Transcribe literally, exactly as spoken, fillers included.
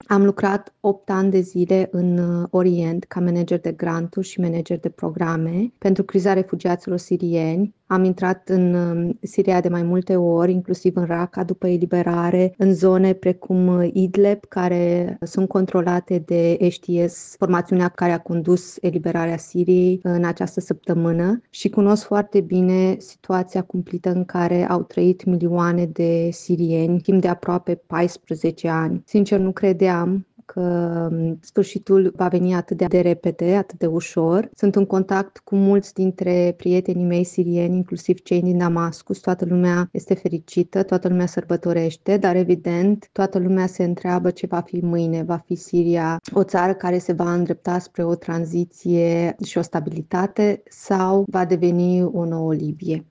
Am lucrat opt ani de zile în Orient ca manager de granturi și manager de programe pentru criza refugiaților sirieni. Am intrat în Siria de mai multe ori, inclusiv în Raqqa după eliberare, în zone precum Idlib, care sunt controlate de H T S, formațiunea care a condus eliberarea Siriei în această săptămână, și cunosc foarte bine situația cumplită în care au trăit milioane de sirieni timp de aproape paisprezece ani. Sincer, nu credeam că sfârșitul va veni atât de repede, atât de ușor. Sunt în contact cu mulți dintre prietenii mei sirieni, inclusiv cei din Damascus. Toată lumea este fericită, toată lumea sărbătorește, dar evident toată lumea se întreabă ce va fi mâine. Va fi Siria o țară care se va îndrepta spre o tranziție și o stabilitate sau va deveni o nouă Libie?